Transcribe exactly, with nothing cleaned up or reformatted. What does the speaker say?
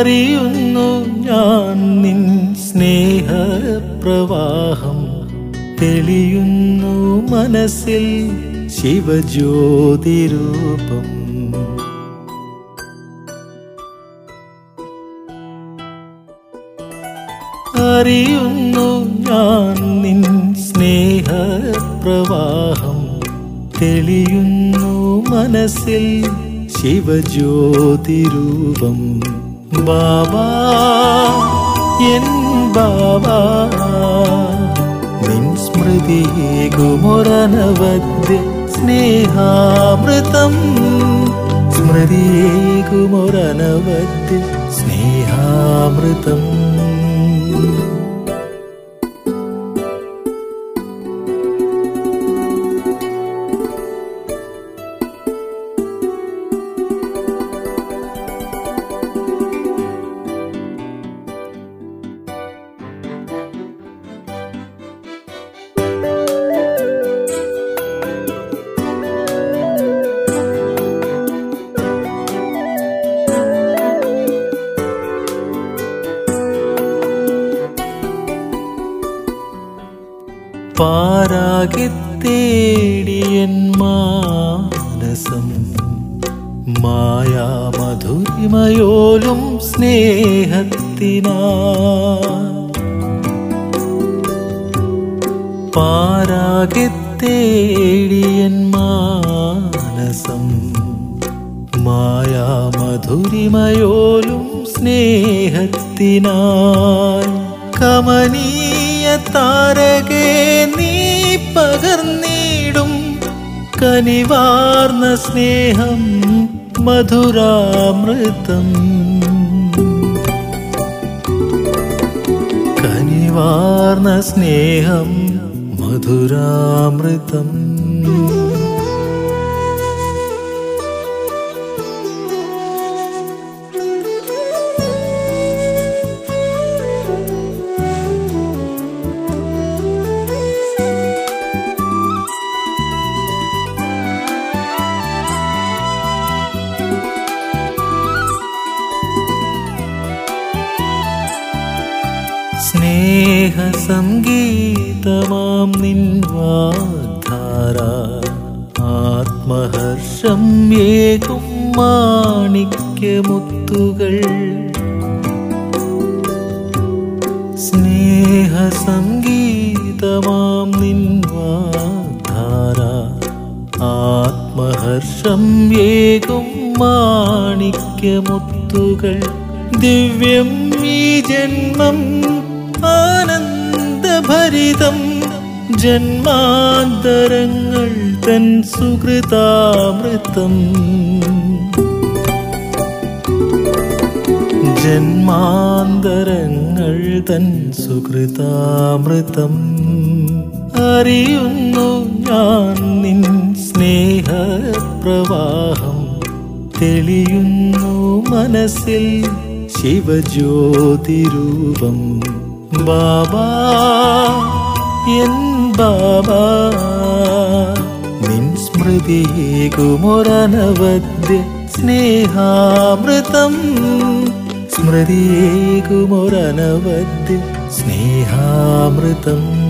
അറിയുന്നു ഞാൻ നിൻ സ്നേഹപ്രവാഹം, തെളിയുന്നു മനസ്സിൽ ശിവജ്യോതിരൂപം. അറിയുന്നു ഞാൻ നിൻ സ്നേഹപ്രവാഹം, തെളിയുന്നു മനസ്സിൽ ശിവജ്യോതിരൂപം. ബാബാ എൻ ബാബാ, നിൻ സ്മൃതിയേകുമൊരനവദ്യ സ്നേഹാമൃതം, സ്മൃതിയേകുമൊരനവദ്യ സ്നേഹാമൃതം. പാരാകെ തേടിയൻ മാനസം, മായാമധുരിമയോലും സ്നേഹത്തിനാ. പാരാകെ തേടിയൻ മാനസം, മായാമധുരിമയോലും സ്നേഹത്തിനായി. കമനീയ താരകേ നീ പകർന്നിടും കനിവാർന്ന സ്നേഹം മധുരാമൃതം, കനിവാർന്ന സ്നേഹം മധുരാമൃതം. സ്നേഹസംഗീതമാം നിൻ വാഗ്ധാര, ആത്മഹർഷം ഏകും മാണിക്യമുത്തുകൾ. സ്നേഹസംഗീതമാം നിൻ വാഗ്ധാര, ആത്മഹർഷം ഏകും മാണിക്യമുത്തുകൾ. ദിവ്യം ഈ ജന്മം ആനന്ദഭരിതം, ജന്മാന്തരങ്ങൾ തൻ സുകൃതാമൃതം, ജന്മാന്തരങ്ങൾ തൻ സുകൃതാമൃതം. അറിയുന്നു ഞാൻ നിൻ സ്നേഹപ്രവാഹം, തെളിയുന്നു മനസ്സിൽ ശിവജ്യോതിരൂപം. ബാബാ എൻ ബാബാ, നിൻ സ്മൃതിയേകുമൊരനവദ്യ സ്നേഹാമൃതം, സ്മൃതിയേകുമൊരനവദ്യ സ്നേഹാമൃതം.